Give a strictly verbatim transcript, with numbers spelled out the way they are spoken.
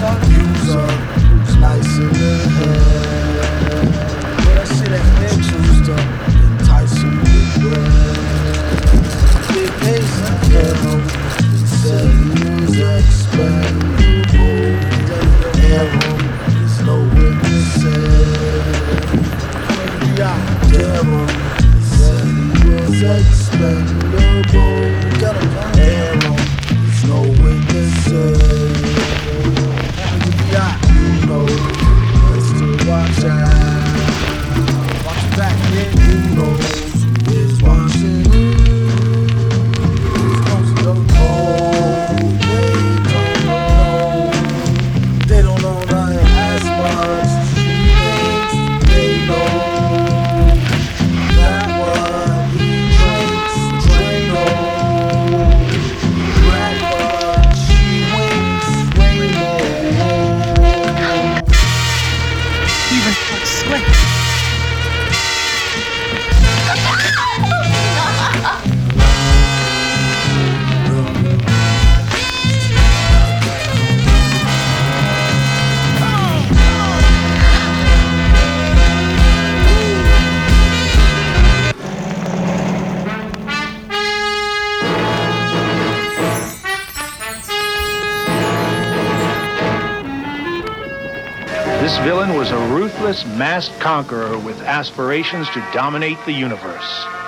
use up, who's nice in the head. But that shit that head used up, enticing with bread. Big pace, arrow, it said he was expendable. Arrow, there's no witnesses. Arrow, it said he was expendable. Arrow, there's no witnesses. You know, let's do watch out. Watch back, yeah. Who knows who is watching you? Who's supposed to know? They don't know. They don't know nothing as much as she thinks they know. That what he drinks, Drano. Black but she winks, rainbow. Even looks slick. This villain was a ruthless, masked conqueror with aspirations to dominate the universe.